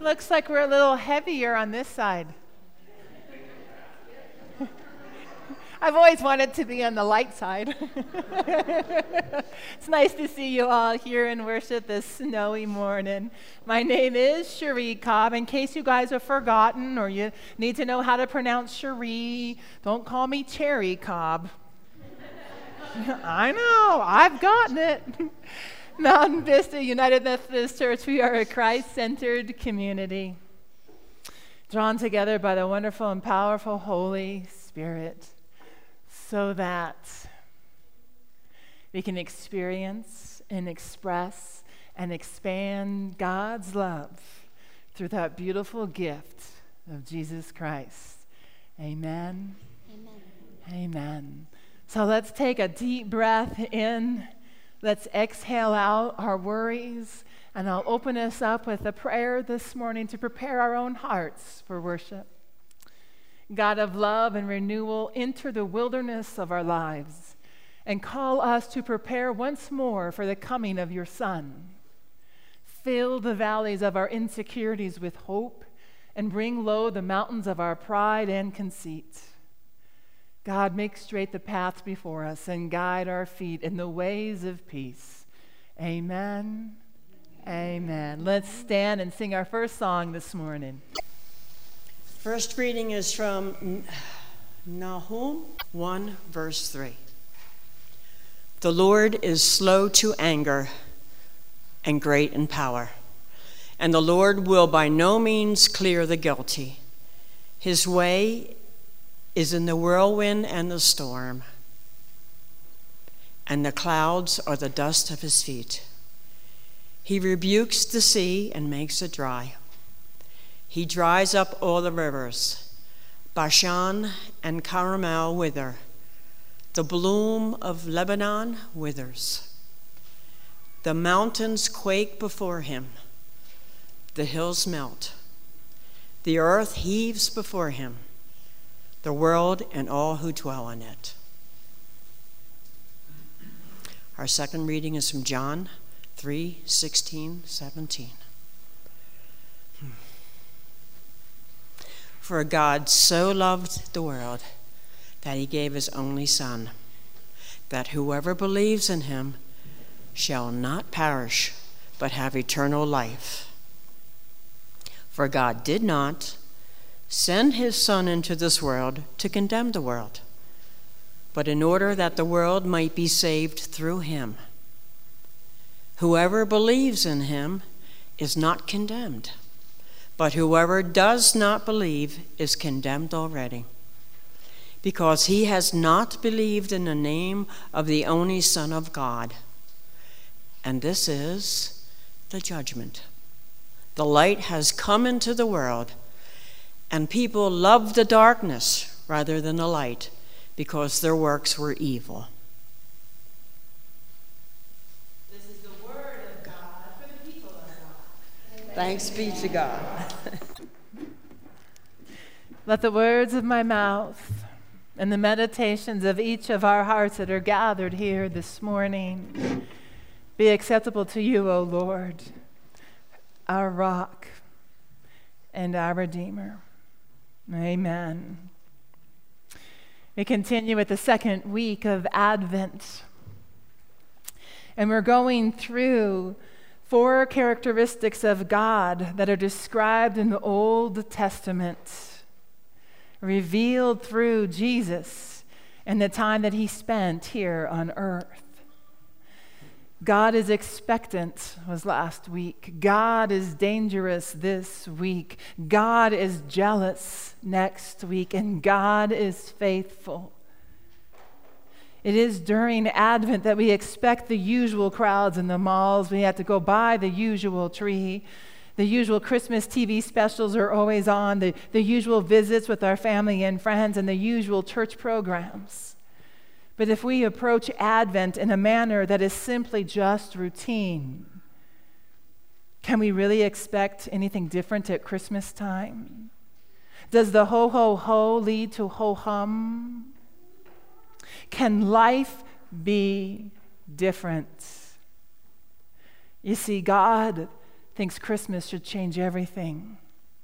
Looks like we're a little heavier on this side. I've always wanted to be on the light side. It's nice to see you all here in worship this snowy morning. My name is Cherie Cobb. In case you guys have forgotten or you need to know how to pronounce Cherie, don't call me Cherry Cobb. I know, I've gotten it. Mountain Vista United Methodist Church, we are a Christ-centered community, drawn together by the wonderful and powerful Holy Spirit, so that we can experience and express and expand God's love through that beautiful gift of Jesus Christ. Amen. Amen. Amen. So let's take a deep breath in. Let's exhale out our worries, and I'll open us up with a prayer this morning to prepare our own hearts for worship. God of love and renewal, enter the wilderness of our lives and call us to prepare once more for the coming of your Son. Fill the valleys of our insecurities with hope and bring low the mountains of our pride and conceit. God, make straight the paths before us and guide our feet in the ways of peace. Amen. Amen. Let's stand and sing our first song this morning. First reading is from Nahum 1, verse 3. The Lord is slow to anger and great in power, and the Lord will by no means clear the guilty. His way is in the whirlwind and the storm, and the clouds are the dust of his feet. He rebukes the sea and makes it dry. He dries up all the rivers. Bashan and Carmel wither. The bloom of Lebanon withers. The mountains quake before him. The hills melt. The earth heaves before him. The world and all who dwell in it. Our second reading is from John 3:16-17. For God so loved the world that he gave his only Son, that whoever believes in him shall not perish, but have eternal life. For God did not send his Son into this world to condemn the world, but in order that the world might be saved through him. Whoever believes in him is not condemned, but whoever does not believe is condemned already, because he has not believed in the name of the only Son of God. And this is the judgment. The light has come into the world, and people loved the darkness rather than the light, because their works were evil. This is the word of God for the people of God. Amen. Thanks be to God. Let the words of my mouth and the meditations of each of our hearts that are gathered here this morning be acceptable to you, O Lord, our rock and our Redeemer. Amen. We continue with the second week of Advent, and we're going through 4 characteristics of God that are described in the Old Testament, revealed through Jesus and the time that he spent here on earth. God is expectant was last week. God is dangerous this week. God is jealous next week. And God is faithful. It is during Advent that we expect the usual crowds in the malls. We have to go buy the usual tree. The usual Christmas TV specials are always on. The usual visits with our family and friends and the usual church programs. But if we approach Advent in a manner that is simply just routine, can we really expect anything different at Christmas time? Does the ho, ho, ho lead to ho, hum? Can life be different? You see, God thinks Christmas should change everything.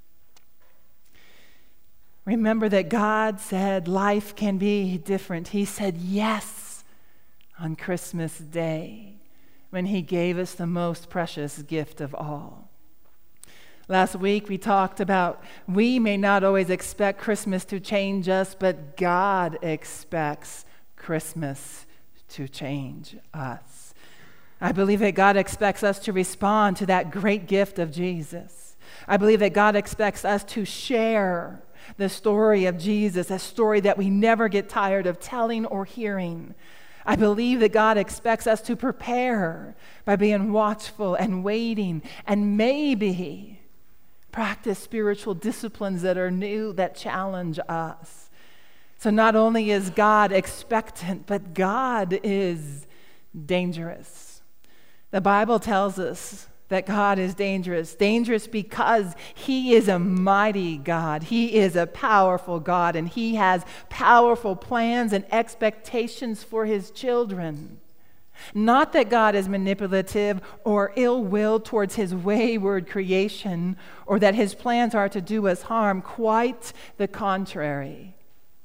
Remember that God said life can be different. He said yes on Christmas Day when he gave us the most precious gift of all. Last week we talked about we may not always expect Christmas to change us, but God expects Christmas to change us. I believe that God expects us to respond to that great gift of Jesus. I believe that God expects us to share the story of Jesus, a story that we never get tired of telling or hearing. I believe that God expects us to prepare by being watchful and waiting, and maybe practice spiritual disciplines that are new, that challenge us. So not only is God expectant, but God is dangerous. The Bible tells us that God is dangerous. Dangerous because he is a mighty God. He is a powerful God, and he has powerful plans and expectations for his children. Not that God is manipulative or ill-willed towards his wayward creation, or that his plans are to do us harm. Quite the contrary.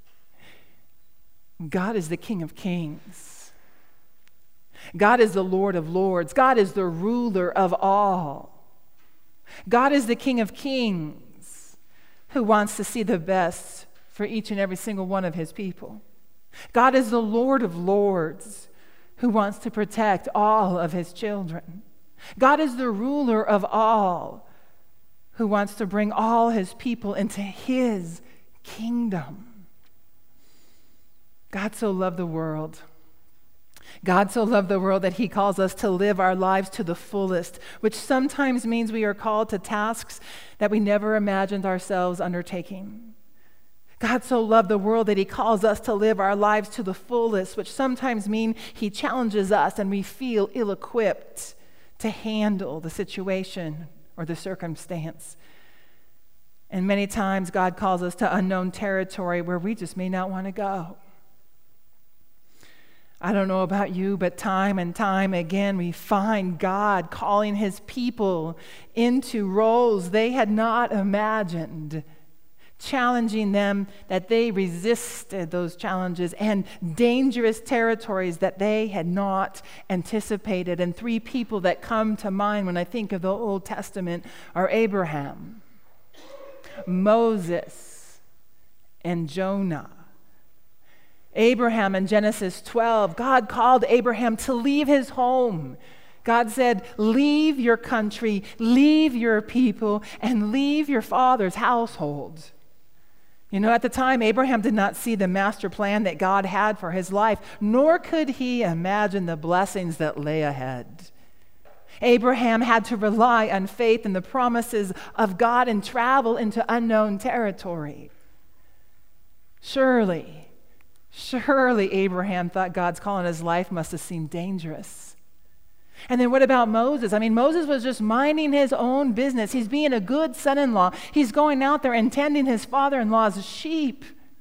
God is the King of Kings. God is the Lord of Lords. God is the ruler of all. God is the King of Kings who wants to see the best for each and every single one of his people. God is the Lord of Lords who wants to protect all of his children. God is the ruler of all who wants to bring all his people into his kingdom. God so loved the world. God so loved the world that he calls us to live our lives to the fullest, which sometimes means we are called to tasks that we never imagined ourselves undertaking. God so loved the world that he calls us to live our lives to the fullest, which sometimes means he challenges us and we feel ill-equipped to handle the situation or the circumstance. And many times God calls us to unknown territory where we just may not want to go. I don't know about you, but time and time again we find God calling his people into roles they had not imagined, challenging them that they resisted those challenges, and dangerous territories that they had not anticipated. And three people that come to mind when I think of the Old Testament are Abraham, Moses, and Jonah. Abraham in Genesis 12, God called Abraham to leave his home. God said, leave your country, leave your people, and leave your father's household. You know, at the time, Abraham did not see the master plan that God had for his life, nor could he imagine the blessings that lay ahead. Abraham had to rely on faith and the promises of God and travel into unknown territory. Surely Abraham thought God's call in his life must have seemed dangerous. And then what about Moses? I mean, Moses was just minding his own business. He's being a good son-in-law. He's going out there and tending his father-in-law's sheep.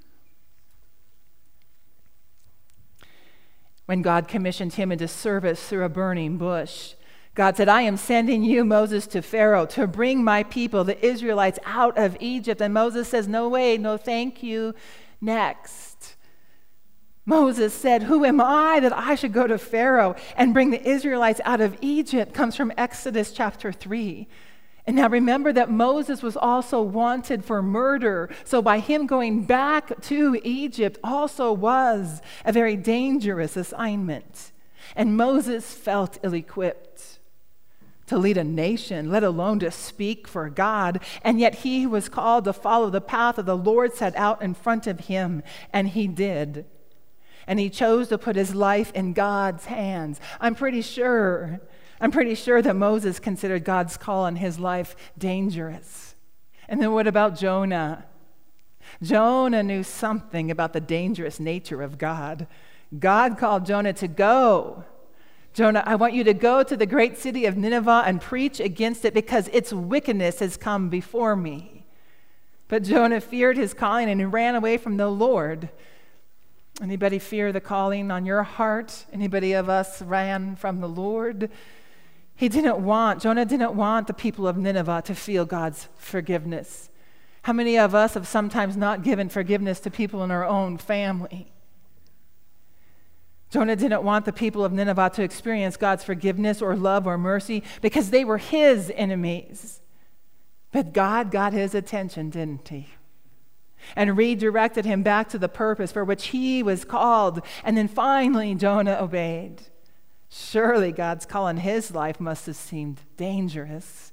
When God commissioned him into service through a burning bush, God said, I am sending you, Moses, to Pharaoh to bring my people, the Israelites, out of Egypt. And Moses says, no way, no thank you. Next. Moses said, who am I that I should go to Pharaoh and bring the Israelites out of Egypt? Comes from Exodus chapter 3. And now remember that Moses was also wanted for murder. So by him going back to Egypt also was a very dangerous assignment. And Moses felt ill-equipped to lead a nation, let alone to speak for God. And yet he was called to follow the path that the Lord set out in front of him. And he did. And he chose to put his life in God's hands. I'm pretty sure that Moses considered God's call on his life dangerous. And then what about Jonah? Jonah knew something about the dangerous nature of God. God called Jonah to go. Jonah, I want you to go to the great city of Nineveh and preach against it because its wickedness has come before me. But Jonah feared his calling and he ran away from the Lord. Anybody fear the calling on your heart? Anybody of us ran from the Lord? Jonah didn't want the people of Nineveh to feel God's forgiveness. How many of us have sometimes not given forgiveness to people in our own family? Jonah didn't want the people of Nineveh to experience God's forgiveness or love or mercy because they were his enemies. But God got his attention, didn't he? And redirected him back to the purpose for which he was called. And then finally, Jonah obeyed. Surely God's call in his life must have seemed dangerous.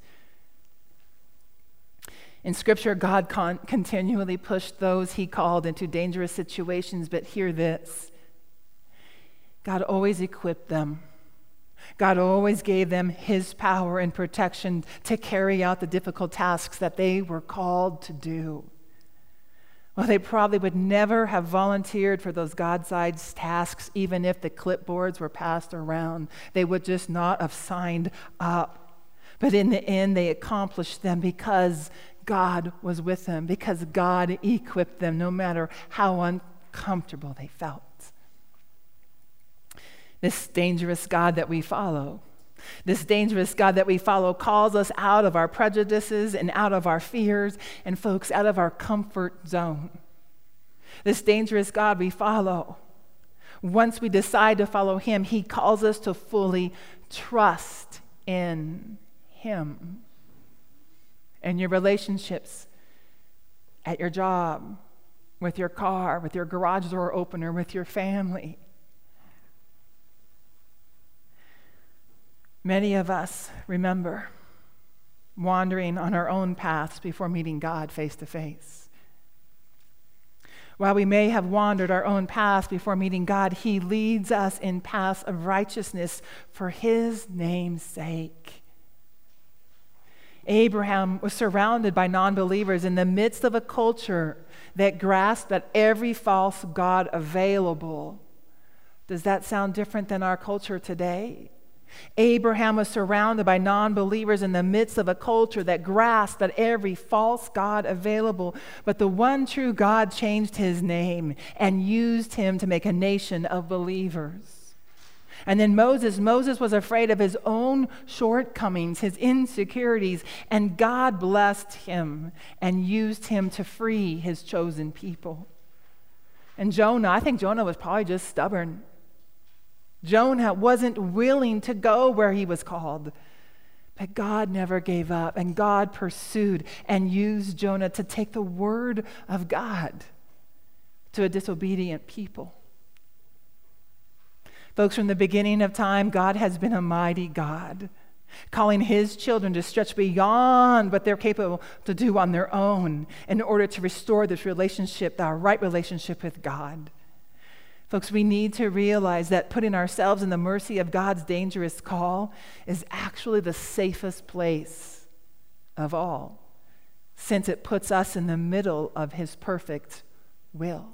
In Scripture, God continually pushed those he called into dangerous situations, but hear this. God always equipped them. God always gave them his power and protection to carry out the difficult tasks that they were called to do. Well, they probably would never have volunteered for those God-sized tasks, even if the clipboards were passed around. They would just not have signed up. But in the end, they accomplished them because God was with them, because God equipped them, no matter how uncomfortable they felt. This dangerous God that we follow calls us out of our prejudices and out of our fears and, folks, out of our comfort zone. This dangerous God we follow, once we decide to follow him, he calls us to fully trust in him. In your relationships, at your job, with your car, with your garage door opener, with your family. Many of us remember wandering on our own paths before meeting God face to face. While we may have wandered our own paths before meeting God, he leads us in paths of righteousness for his name's sake. Abraham was surrounded by non-believers in the midst of a culture that grasped at every false god available. Does that sound different than our culture today? Abraham was surrounded by non-believers in the midst of a culture that grasped at every false god available. But the one true God changed his name and used him to make a nation of believers. And then Moses was afraid of his own shortcomings, his insecurities, and God blessed him and used him to free his chosen people. And Jonah, I think Jonah was probably just stubborn. Jonah wasn't willing to go where he was called. But God never gave up, and God pursued and used Jonah to take the word of God to a disobedient people. Folks, from the beginning of time, God has been a mighty God, calling his children to stretch beyond what they're capable to do on their own in order to restore this relationship, our right relationship with God. Folks, we need to realize that putting ourselves in the mercy of God's dangerous call is actually the safest place of all, since it puts us in the middle of his perfect will.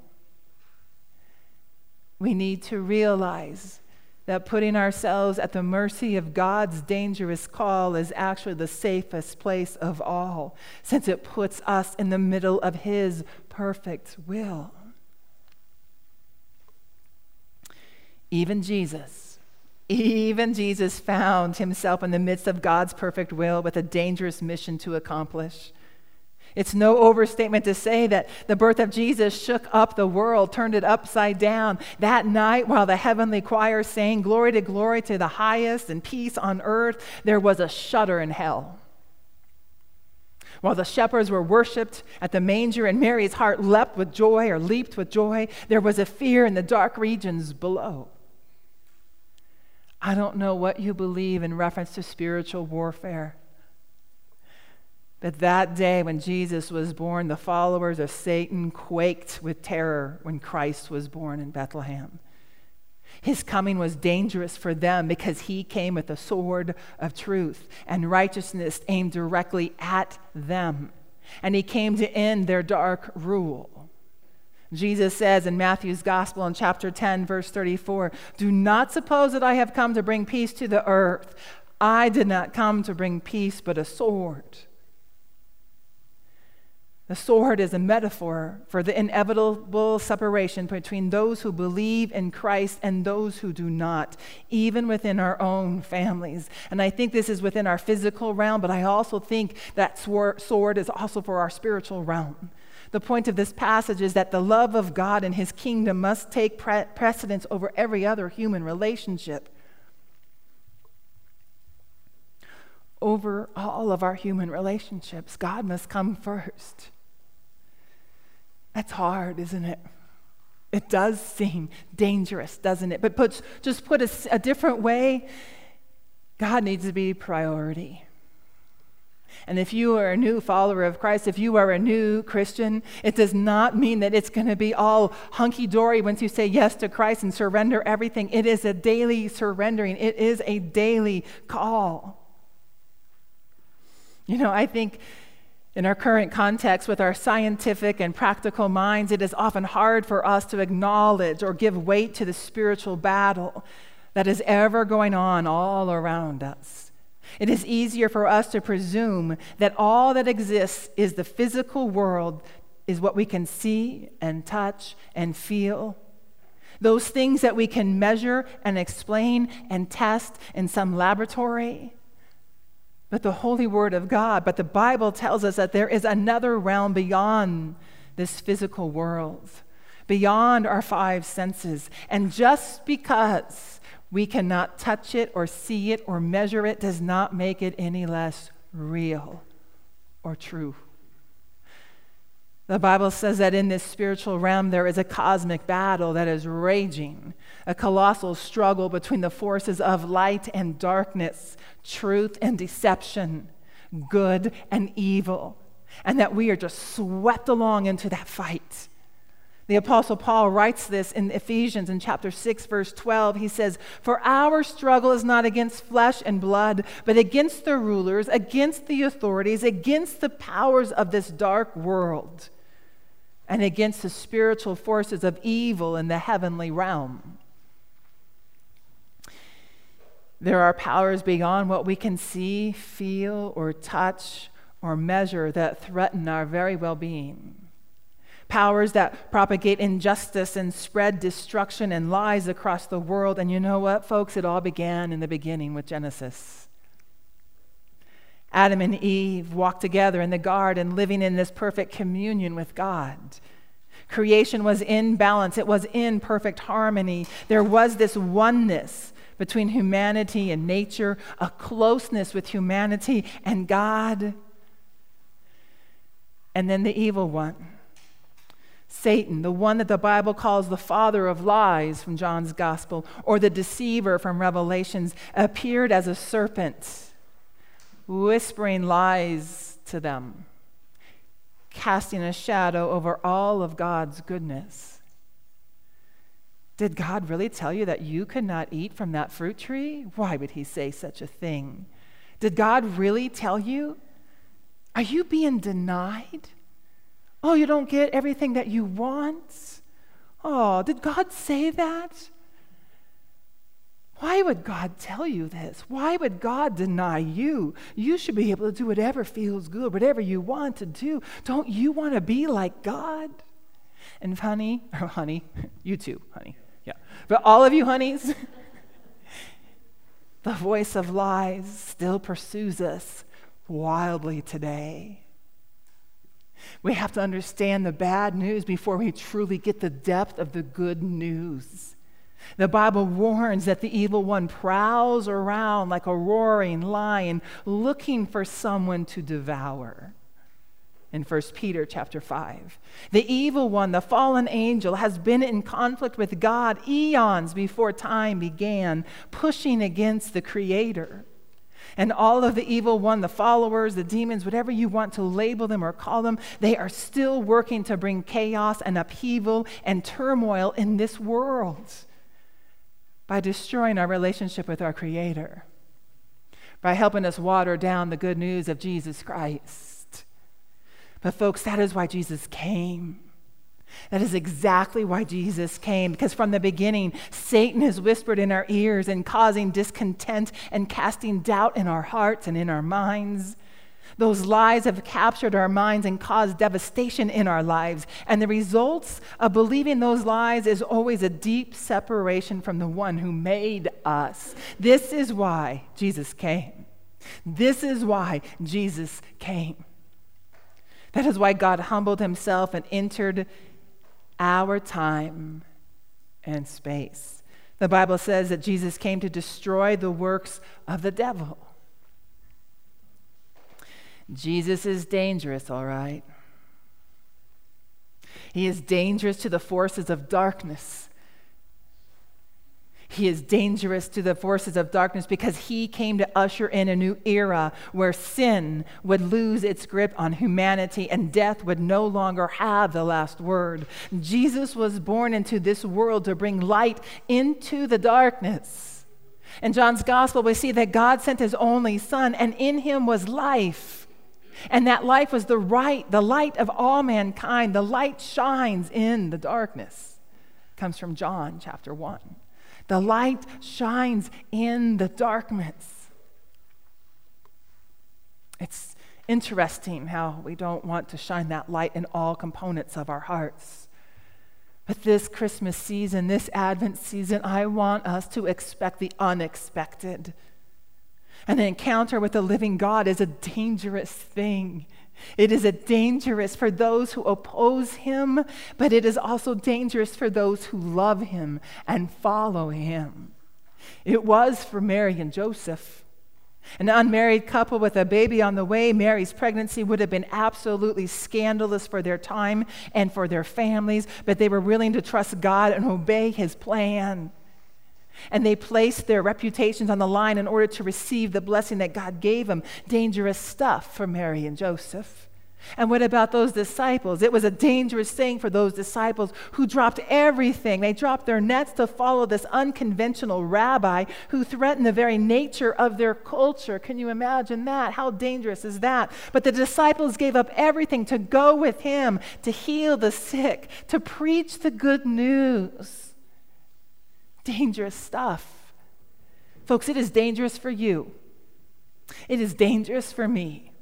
We need to realize that putting ourselves at the mercy of God's dangerous call is actually the safest place of all, since it puts us in the middle of his perfect will. Even Jesus found himself in the midst of God's perfect will with a dangerous mission to accomplish. It's no overstatement to say that the birth of Jesus shook up the world, turned it upside down. That night, while the heavenly choir sang glory to the highest and peace on earth, there was a shudder in hell. While the shepherds were worshipped at the manger and Mary's heart leaped with joy, there was a fear in the dark regions below. I don't know what you believe in reference to spiritual warfare. But that day when Jesus was born, the followers of Satan quaked with terror when Christ was born in Bethlehem. His coming was dangerous for them because he came with a sword of truth and righteousness aimed directly at them. And he came to end their dark rule. Jesus says in Matthew's Gospel in chapter 10, verse 34, "Do not suppose that I have come to bring peace to the earth. I did not come to bring peace, but a sword." The sword is a metaphor for the inevitable separation between those who believe in Christ and those who do not, even within our own families. And I think this is within our physical realm, but I also think that sword is also for our spiritual realm. The point of this passage is that the love of God and his kingdom must take precedence over every other human relationship. Over all of our human relationships, God must come first. That's hard, isn't it? It does seem dangerous, doesn't it? But put a different way, God needs to be priority. And if you are a new follower of Christ, if you are a new Christian, it does not mean that it's going to be all hunky-dory once you say yes to Christ and surrender everything. It is a daily surrendering. It is a daily call. You know, I think in our current context, with our scientific and practical minds, it is often hard for us to acknowledge or give weight to the spiritual battle that is ever going on all around us. It is easier for us to presume that all that exists is the physical world, is what we can see and touch and feel. Those things that we can measure and explain and test in some laboratory. But the holy word of God, but the Bible tells us that there is another realm beyond this physical world, beyond our five senses. And just because we cannot touch it or see it or measure it does not make it any less real or true. The Bible says that in this spiritual realm there is a cosmic battle that is raging, a colossal struggle between the forces of light and darkness, truth and deception, good and evil, and that we are just swept along into that fight. The Apostle Paul writes this in Ephesians in chapter 6, verse 12. He says, "For our struggle is not against flesh and blood, but against the rulers, against the authorities, against the powers of this dark world, and against the spiritual forces of evil in the heavenly realm." There are powers beyond what we can see, feel, or touch, or measure that threaten our very well-being. Powers that propagate injustice and spread destruction and lies across the world. And you know what, folks? It all began in the beginning with Genesis. Adam and Eve walked together in the garden, living in this perfect communion with God. Creation was in balance. It was in perfect harmony. There was this oneness between humanity and nature, a closeness with humanity and God. And then the evil one, Satan, the one that the Bible calls the father of lies from John's Gospel, or the deceiver from Revelations, appeared as a serpent, whispering lies to them, casting a shadow over all of God's goodness. Did God really tell you that you could not eat from that fruit tree? Why would he say such a thing? Did God really tell you? Are you being denied? Oh, you don't get everything that you want? Oh, did God say that? Why would God tell you this? Why would God deny you? You should be able to do whatever feels good, whatever you want to do. Don't you want to be like God? And honey, you too, honey. Yeah. But all of you honeys, the voice of lies still pursues us wildly today. We have to understand the bad news before we truly get the depth of the good news. The Bible warns that the evil one prowls around like a roaring lion looking for someone to devour. In 1 Peter chapter 5. The evil one, the fallen angel, has been in conflict with God eons before time began, pushing against the Creator. And all of the evil one, the followers, the demons, whatever you want to label them or call them, they are still working to bring chaos and upheaval and turmoil in this world by destroying our relationship with our Creator, by helping us water down the good news of Jesus Christ. But folks, that is why Jesus came. That is exactly why Jesus came, because from the beginning, Satan has whispered in our ears and causing discontent and casting doubt in our hearts and in our minds. Those lies have captured our minds and caused devastation in our lives. And the results of believing those lies is always a deep separation from the one who made us. This is why Jesus came. This is why Jesus came. That is why God humbled himself and entered our time and space. The Bible says that Jesus came to destroy the works of the devil. Jesus is dangerous, all right? He is dangerous to the forces of darkness. He is dangerous to the forces of darkness because he came to usher in a new era where sin would lose its grip on humanity and death would no longer have the last word. Jesus was born into this world to bring light into the darkness. In John's gospel, we see that God sent his only son, and in him was life. And that life was the light of all mankind. The light shines in the darkness. It comes from John chapter 1. The light shines in the darkness. It's interesting how we don't want to shine that light in all components of our hearts. But this Christmas season, this Advent season, I want us to expect the unexpected. An encounter with the living God is a dangerous thing. It is dangerous for those who oppose him, but it is also dangerous for those who love him and follow him. It was for Mary and Joseph. An unmarried couple with a baby on the way, Mary's pregnancy would have been absolutely scandalous for their time and for their families, but they were willing to trust God and obey his plan. And they placed their reputations on the line in order to receive the blessing that God gave them. Dangerous stuff for Mary and Joseph. And what about those disciples? It was a dangerous thing for those disciples who dropped everything. They dropped their nets to follow this unconventional rabbi who threatened the very nature of their culture. Can you imagine that? How dangerous is that? But the disciples gave up everything to go with him, to heal the sick, to preach the good news. Dangerous stuff. Folks, it is dangerous for you. It is dangerous for me.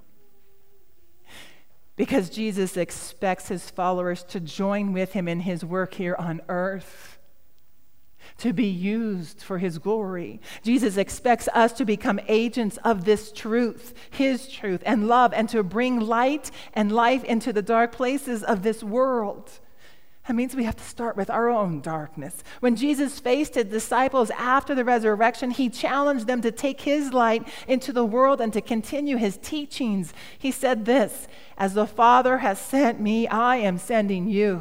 Because Jesus expects his followers to join with him in his work here on earth, to be used for his glory. Jesus expects us to become agents of this truth, his truth and love, and to bring light and life into the dark places of this world. That means we have to start with our own darkness. When Jesus faced his disciples after the resurrection, he challenged them to take his light into the world and to continue his teachings. He said this, "As the Father has sent me, I am sending you."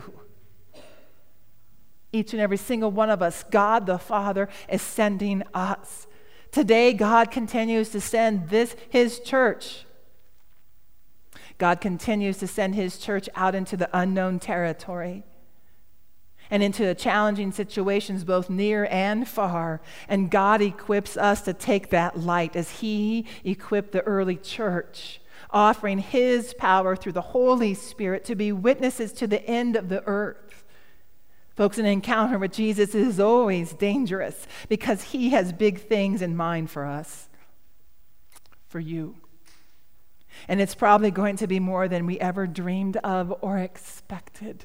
Each and every single one of us, God the Father is sending us. Today, God continues to send his church. God continues to send his church out into the unknown territory and into challenging situations both near and far. And God equips us to take that light as he equipped the early church, offering his power through the Holy Spirit to be witnesses to the end of the earth. Folks, an encounter with Jesus is always dangerous because he has big things in mind for us, for you. And it's probably going to be more than we ever dreamed of or expected.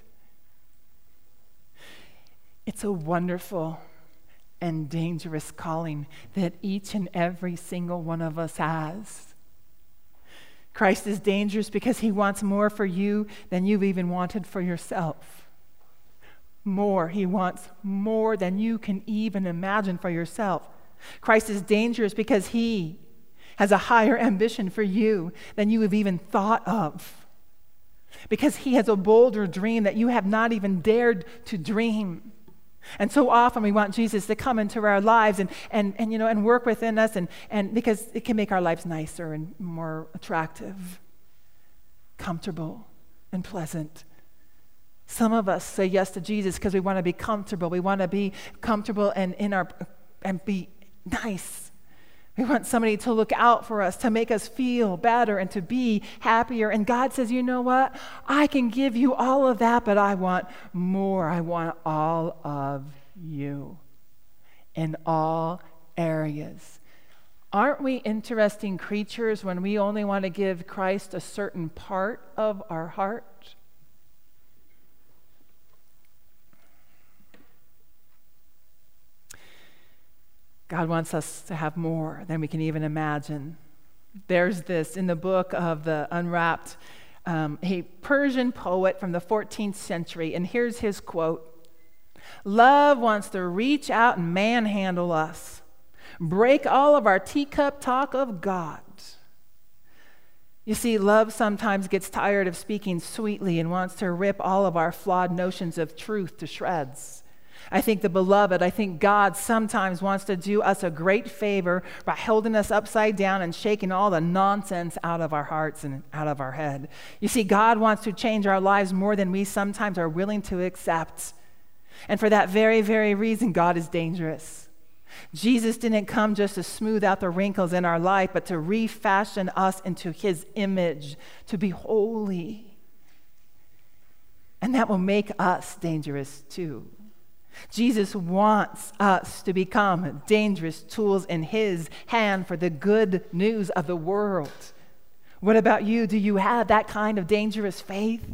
It's a wonderful and dangerous calling that each and every single one of us has. Christ is dangerous because he wants more for you than you've even wanted for yourself. More. He wants more than you can even imagine for yourself. Christ is dangerous because he has a higher ambition for you than you have even thought of. Because he has a bolder dream that you have not even dared to dream. And so often we want Jesus to come into our lives and work within us and because it can make our lives nicer and more attractive, comfortable and pleasant. Some of us say yes to Jesus because we want to be comfortable. We want to be comfortable and be nice. We want somebody to look out for us, to make us feel better and to be happier. And God says, you know what? I can give you all of that, but I want more. I want all of you in all areas. Aren't we interesting creatures when we only want to give Christ a certain part of our heart? God wants us to have more than we can even imagine. There's this in the book of the Unwrapped, a Persian poet from the 14th century, and here's his quote: "Love wants to reach out and manhandle us, break all of our teacup talk of God." You see, love sometimes gets tired of speaking sweetly and wants to rip all of our flawed notions of truth to shreds. I think God sometimes wants to do us a great favor by holding us upside down and shaking all the nonsense out of our hearts and out of our head. You see, God wants to change our lives more than we sometimes are willing to accept. And for that very, very reason, God is dangerous. Jesus didn't come just to smooth out the wrinkles in our life, but to refashion us into his image, to be holy. And that will make us dangerous too. Jesus wants us to become dangerous tools in his hand for the good news of the world. What about you? Do you have that kind of dangerous faith?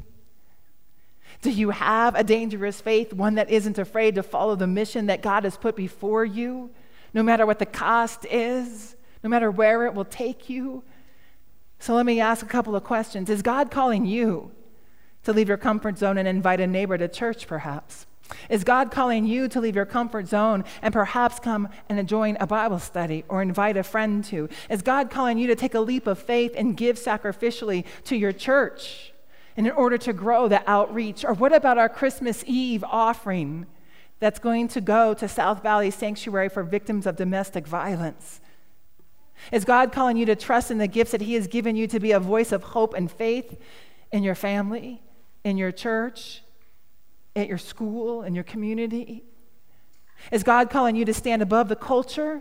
Do you have a dangerous faith, one that isn't afraid to follow the mission that God has put before you, no matter what the cost is, no matter where it will take you? So let me ask a couple of questions. Is God calling you to leave your comfort zone and invite a neighbor to church, perhaps? Is God calling you to leave your comfort zone and perhaps come and join a Bible study or invite a friend to? Is God calling you to take a leap of faith and give sacrificially to your church in order to grow the outreach? Or what about our Christmas Eve offering that's going to go to South Valley Sanctuary for victims of domestic violence? Is God calling you to trust in the gifts that he has given you to be a voice of hope and faith in your family, in your church, at your school, in your community? Is God calling you to stand above the culture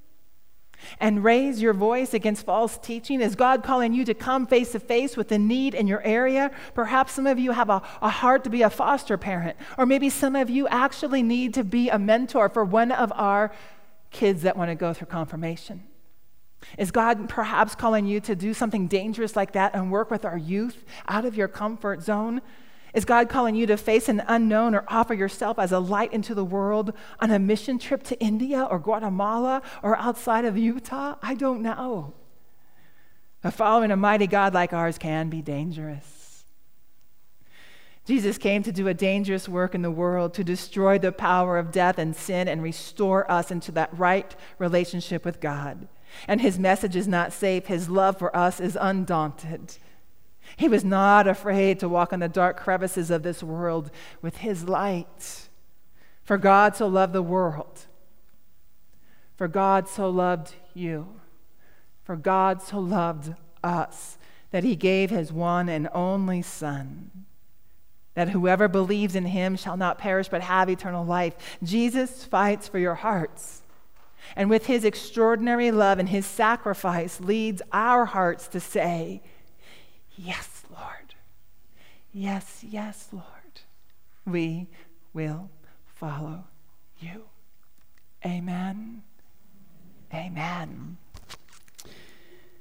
and raise your voice against false teaching? Is God calling you to come face to face with the need in your area? Perhaps some of you have a heart to be a foster parent, or maybe some of you actually need to be a mentor for one of our kids that want to go through confirmation. Is God perhaps calling you to do something dangerous like that and work with our youth out of your comfort zone? Is God calling you to face an unknown or offer yourself as a light into the world on a mission trip to India or Guatemala or outside of Utah? I don't know. But following a mighty God like ours can be dangerous. Jesus came to do a dangerous work in the world, to destroy the power of death and sin and restore us into that right relationship with God. And his message is not safe. His love for us is undaunted. He was not afraid to walk on the dark crevices of this world with his light. For God so loved the world. For God so loved you. For God so loved us that he gave his one and only Son, that whoever believes in him shall not perish but have eternal life. Jesus fights for your hearts. And with his extraordinary love and his sacrifice leads our hearts to say, "Yes, Lord. Yes, yes, Lord. We will follow you." Amen. Amen.